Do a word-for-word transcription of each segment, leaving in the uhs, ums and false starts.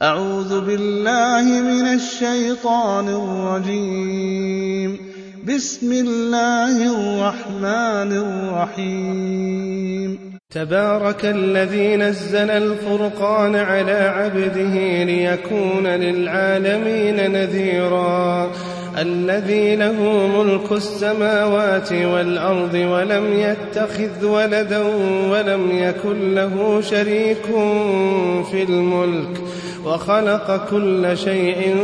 أعوذ بالله من الشيطان الرجيم. بسم الله الرحمن الرحيم. تبارك الذي نزل الفرقان على عبده ليكون للعالمين نذيرا. الذي له ملك السماوات والأرض ولم يتخذ ولدا ولم يكن له شريك في الملك وخلق كل شيء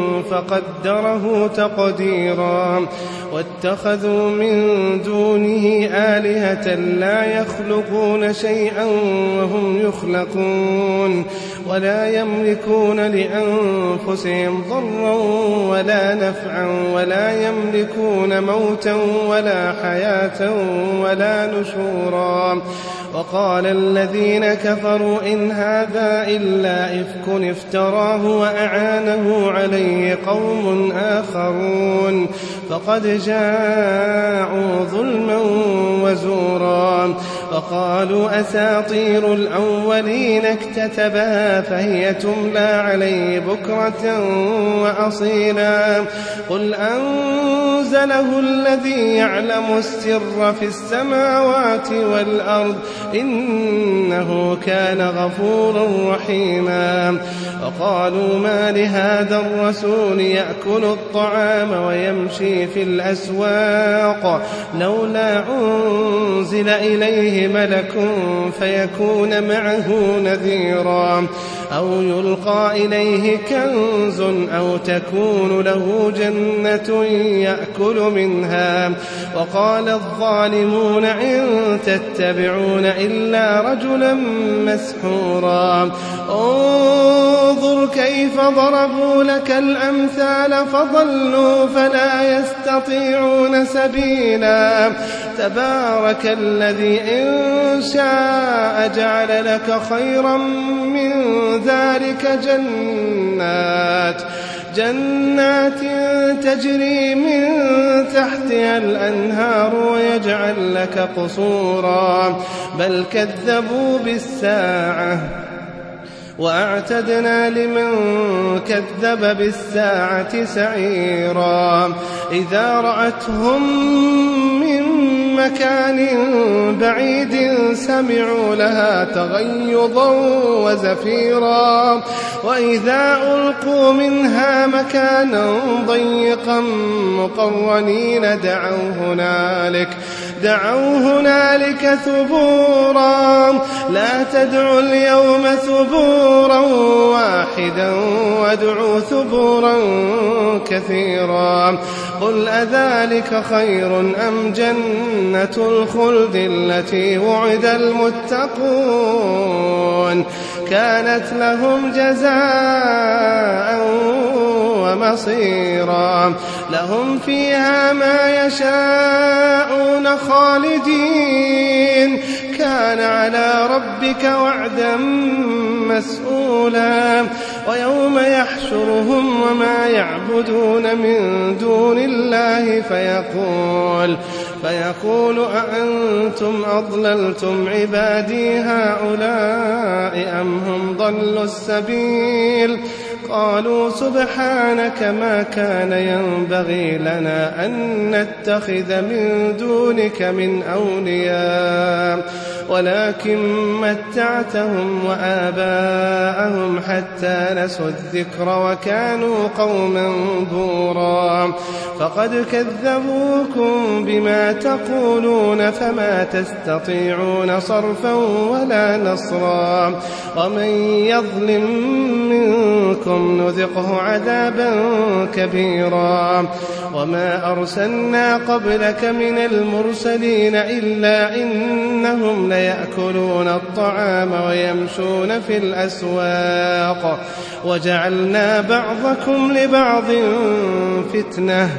فقدره تقديرا. واتخذوا من دونه آلهة لا يخلقون شيئا وهم يخلقون ولا يملكون لأنفسهم ضرا ولا نفعا ولا يملكون موتا ولا حياة ولا نشورا. وقال الذين كفروا إن هذا إلا إفك افتراه وأعانه عليه قوم آخرون فقد جاءوا ظلما وزورا. وقالوا أساطير الأولين اكتتبها فهي تملى عليه بكرة وأصيلا. قل أنزله الذي يعلم السر في السماوات والأرض إنه كان غفورا رحيما. وقالوا ما لهذا الرسول يأكل الطعام ويمشي في الأسواق لولا أنزل إليه ملك فيكون معه نذيرا أو يلقى إليه كنز أو تكون له جنة يأكل منها. وقال الظالمون إن تتبعون إلا رجلا مسحورا. انظر كيف ضربوا لك الأمثال فضلوا فلا يستطيعون سبيلا. تبارك الذي إن شاء جعل لك خيرا من ذلك جنات جنات تجري من تحتها الأنهار ويجعل لك قصورا بل كذبوا بالساعة وأعتدنا لمن كذب بالساعة سعيرا. إذا رأتهم من مكان بعيد سمعوا لها تغيظا وزفيرا. وإذا ألقوا منها مكانا ضيقا مقرنين دعوا هنالك دعوا هنالك ثبورا. لا تدعوا اليوم ثبورا واحدا وادعوا ثبورا كثيرا. قل أذلك خير أم جنة الخلد التي وعد المتقون كانت لهم جزاء ومصيرا. لهم فيها ما يشاءون خالدين كان على ربك وعدا مسؤولا. ويوم يحشرهم وما يعبدون من دون الله فيقول فيقول أأنتم أضللتم عبادي هؤلاء أم هم ضلوا السبيل. قالوا سبحانك ما كان ينبغي لنا أن نتخذ من دونك من أولياء ولكن متعتهم وآباءهم حتى نسوا الذكر وكانوا قوما بورا. فقد كذبوكم بما تقولون فما تستطيعون صرفا ولا نصرا. ومن يظلم منكم نذقه عذابا كبيرا. وما أرسلنا قبلك من المرسلين إلا إنهم ليأكلون الطعام ويمشون في الأسواق وجعلنا بعضكم لبعض فتنة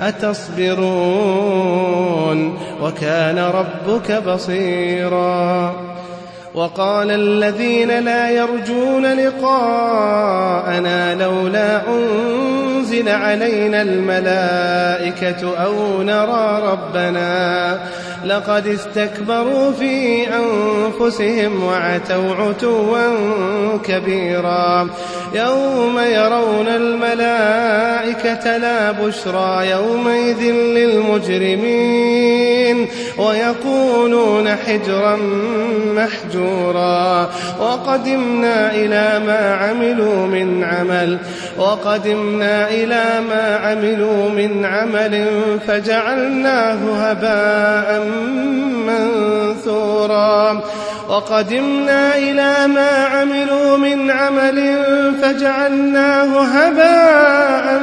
أتصبرون وكان ربك بصيرا. وقال الذين لا يرجون لقاءنا لولا أنزل تنزل علينا الملائكة أو نرى ربنا لقد استكبروا في أنفسهم وعتوا عتوا كبيرا يوم يرون الملائكة لا بشرى يومئذ للمجرمين ويقولون حجرا محجورا وقدمنا إلى ما عملوا من عمل وقدمنا إلى ما عملوا من عمل فجعلناه هباء منثورا وقدمنا إلى ما عملوا من عمل فجعلناه هباء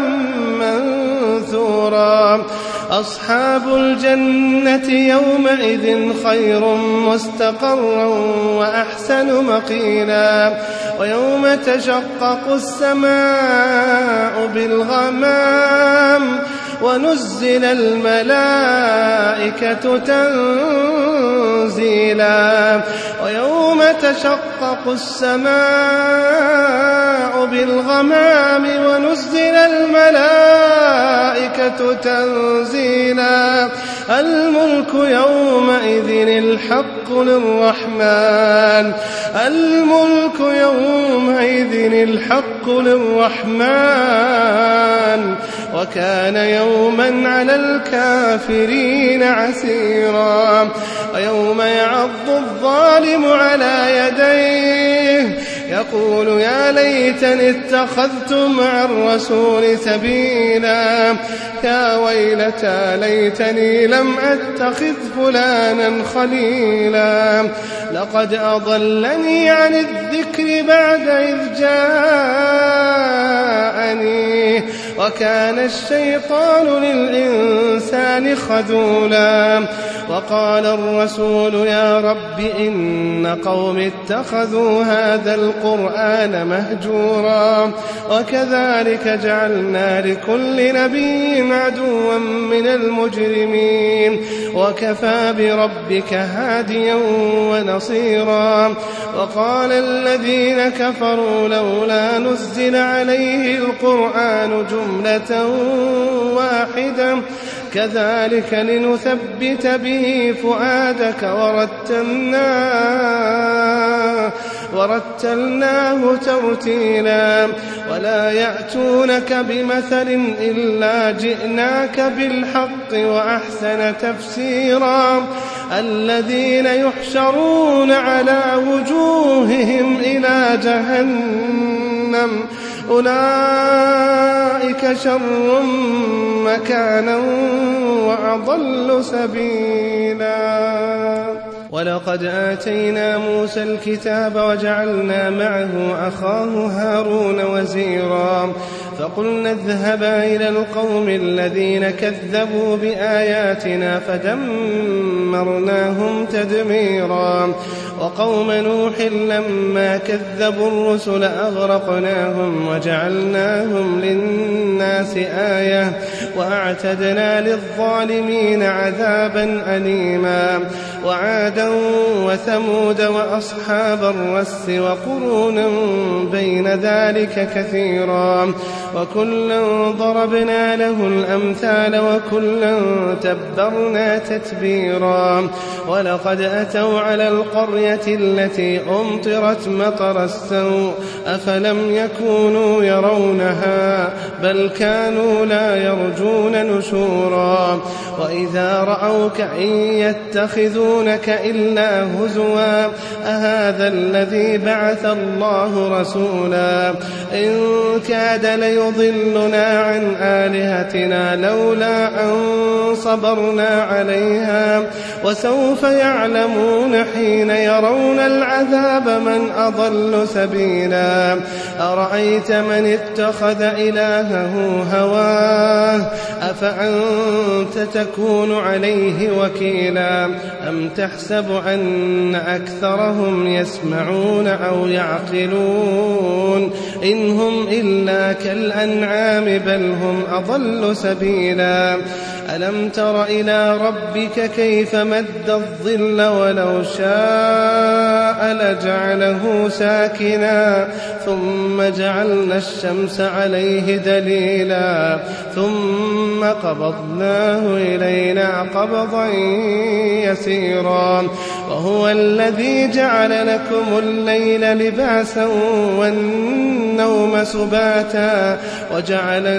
منثورا أصحاب الجنة يومئذ خير مستقرا وأحسن مقيلا ويوم تشقق السماء بالغمام ونزل الملائكة تنزيلا ويوم تشقق السماء بالغمام ونزل الملائكة تنزيلا الملك يومئذ الحق للرحمن الملك يومئذ الحق للرحمن وكان يوما على الكافرين عسيرا ويوم يعض الظالم على يديه يقول يا ليتني اتخذت مع الرسول سبيلا يا ويلتى ليتني لم أتخذ فلانا خليلا لقد أضلني عن الذكر بعد إذ جاءني وكان الشيطان للإنسان خذولا وقال الرسول يا رب إن قوم اتخذوا هذا القرآن مهجورا وكذلك جعلنا لكل نبي عدوا من المجرمين وكفى بربك هاديا ونصيرا وقال الذين كفروا لولا نزل عليه القرآن جملة واحدة كذلك لنثبت به فؤادك ورتلناه ورتلناه ترتيلا ولا يأتونك بمثل إلا جئناك بالحق وأحسن تفسيرا الذين يحشرون على وجوههم إلى جهنم أولئك شر مكانا وأضل سبيلا ولقد آتينا موسى الكتاب وجعلنا معه أخاه هارون وزيرا فقلنا اذهبا إلى القوم الذين كذبوا بآياتنا فدمرناهم تدميرا وقوم نوح لما كذبوا الرسل أغرقناهم وجعلناهم للناس آية وأعتدنا للظالمين عذابا أليما وعادا وثمود وأصحاب الرس وقرونا بين ذلك كثيرا وكلا ضربنا له الأمثال وكلا تبرنا تتبيرا ولقد أتوا على القرية التي أمطرت مطر السوء أفلم يكونوا يرونها بل كانوا لا يرجون نشورا وإذا رأوك إن يتخذونك إلا هزوا أهذا الذي بعث الله رسولا إن كاد ليضلنا عن آلهتنا لولا أن صبرنا عليها وسوف يعلمون حين يرون العذاب من أضل سبيلا أرأيت من اتخذ إلهه هواه أفأنت تكون عليه وكيلا أم تحسب أن أكثرهم يسمعون أو يعقلون إن هم إلا كالأنعام بل هم أضل سبيلا ألم تر إلى ربك كيف مد الظل ولو شاء لجعله ساكنا ثم جعلنا الشمس عليه دليلا ثم قبضناه إلينا قبضا يسيرا وهو الذي جعل لكم الليل لباسا والنوم سباتا وجعل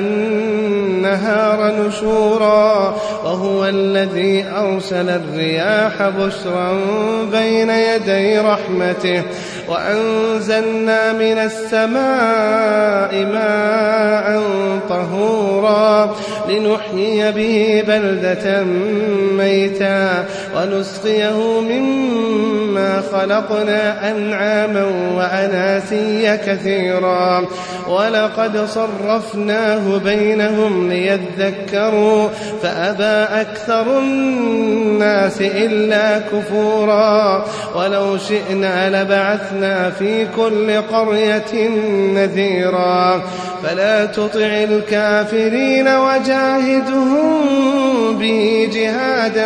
النهار نشورا وهو الذي أرسل الرياح بشرا بين يدي رحمته وأنزلنا من السماء ماء طهورا لنحيي به بلدة ميتا ونسقيه مما خلقنا أنعاما وأناسيا كثيرا ولقد صرفناه بينهم ليذكروا فأبى أكثر الناس إلا كفورا ولو شئنا لبعثنا في كل قرية نذيرا فلا تطع الكافرين وجاهدهم به جهادا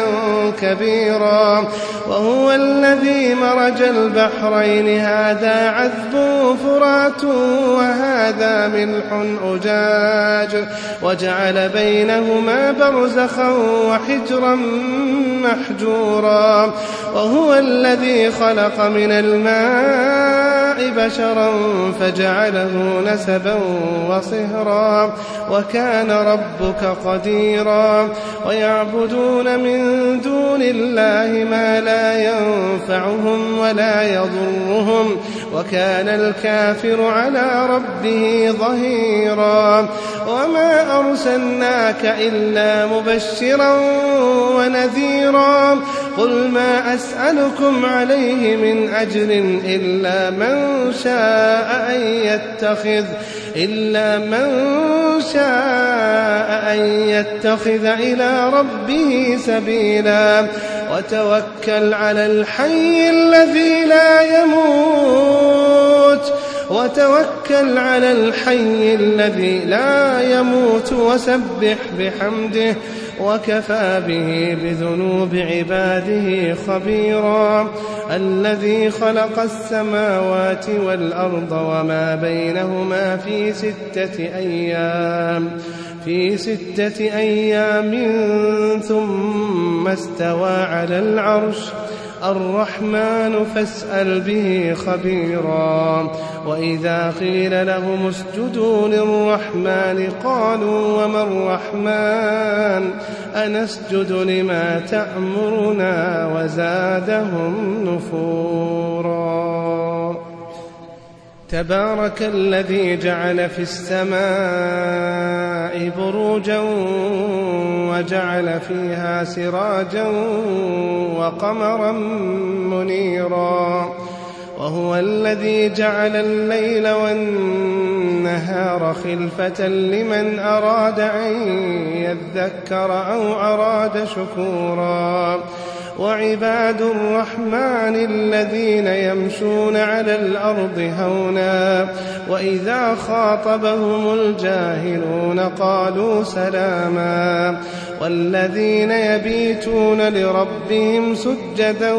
كبيرا وهو الذي مرج البحرين هذا عذب فرات وهذا ملح أجاج وجعل بينهما برزخا وحجرا محجورا وهو الذي خلق من الماء بشرا فجعله نسبا وصهرا وكان ربك قديرا ويعبدون من دون الله ما لا ينفعهم ولا يضرهم وكان الكافر على ربه ظهيرا وما أرسلناك إلا مبشرا ونذيرا قل ما أسألكم عليه من أجر إلا من شاء أن يتخذ إلا من شاء أن يتخذ إلى ربه سبيلا وتوكل على الحي الذي لا يموت وتوكل على الحي الذي لا يموت وسبح بحمده وكفى به بذنوب عباده خبيرا الذي خلق السماوات والأرض وما بينهما في ستة أيام في ستة أيام ثم استوى على العرش الرحمن فاسأل به خبيرا وإذا قيل لهم اسجدوا للرحمن قالوا وما الرحمن أنسجد لما تأمرنا وزادهم نفورا تبارك الذي جعل في السماء بروجا وجعل فيها سراجا وقمرا منيرا وهو الذي جعل الليل والنهار خلفة لمن أراد أن يذكر أو أراد شكورا وعباد الرحمن الذين يمشون على الأرض هونا وإذا خاطبهم الجاهلون قالوا سلاما والذين يبيتون لربهم سجدا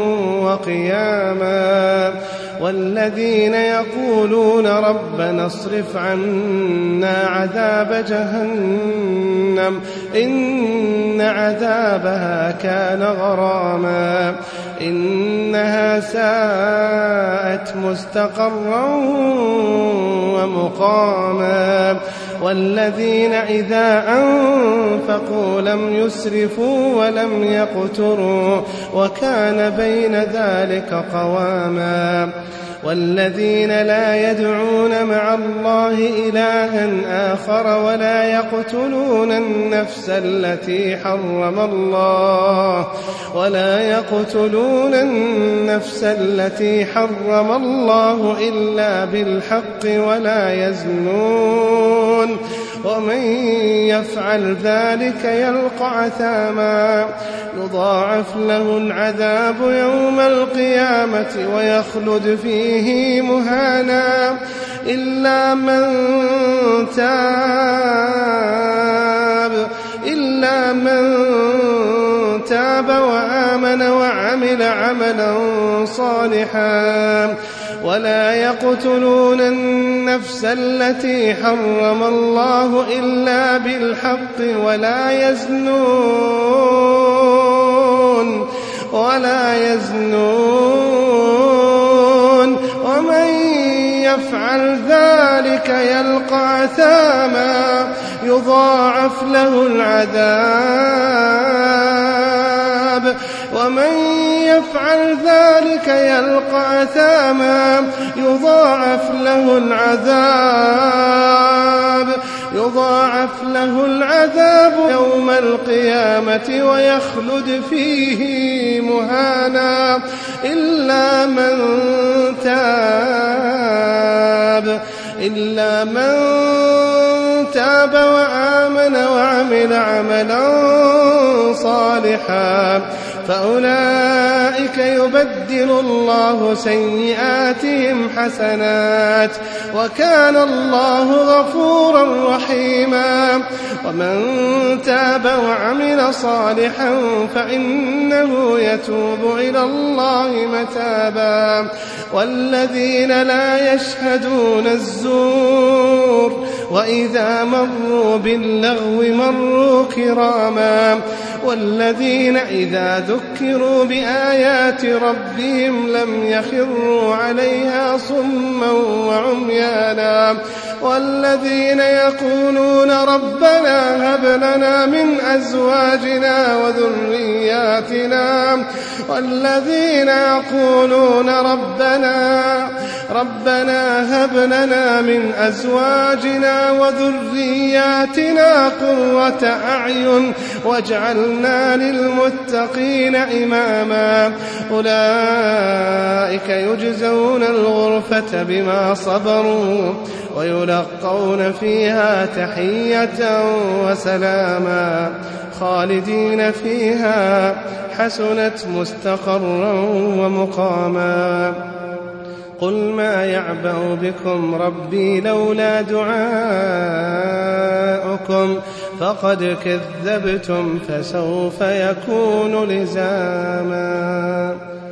وقياما والذين يقولون ربنا اصرف عنا عذاب جهنم إن عذابها كان غراما إنها ساءت مستقرا ومقاما والذين إذا أنفقوا لم يسرفوا ولم يقتروا وكان بين ذلك قواما والذين لا يدعون مع الله إلها آخر ولا يقتلون النفس التي حرم الله ولا يقتلون النفس التي حرم الله إلا بالحق ولا يزنون ومن يفعل ذلك يلقى عثاما يضاعف له العذاب يوم القيامة ويخلد فيه مهانا إلا من تاب إلا إلا من تاب وآمن وعمل عملا صالحا ولا يقتلون النفس التي حرم الله إلا بالحق ولا يزنون ولا يزنون ومن يفعل ذلك يلقى أثاما يضاعف له العذاب ومن يفعل ذلك يلقى أثاما يضاعف له العذاب يضاعف له العذاب يوم القيامة ويخلد فيه مهانا إلا من تاب إلا من تاب وآمن وعمل عملا صالحا فأولئك يبدل الله سيئاتهم حسنات وكان الله غفورا رحيما ومن تاب وعمل صالحا فإنه يتوب إلى الله متابا والذين لا يشهدون الزور وإذا مروا باللغو مروا كراما والذين إذا ذكروا بآيات ربهم لم يخروا عليها صما وعميانا والذين يقولون ربنا هب لنا من أزواجنا وذرياتنا والذين يقولون ربنا ربنا هب لنا من أزواجنا وذرياتنا قرة أعين واجعلنا للمتقين إماما أولئك يجزون الغرفة بما صبروا ويلقون فيها تحية وسلاما خالدين فيها حسنت مستقرا ومقاما قل ما يعبأ بكم ربي لولا دعاؤكم فقد كذبتم فسوف يكون لزاما.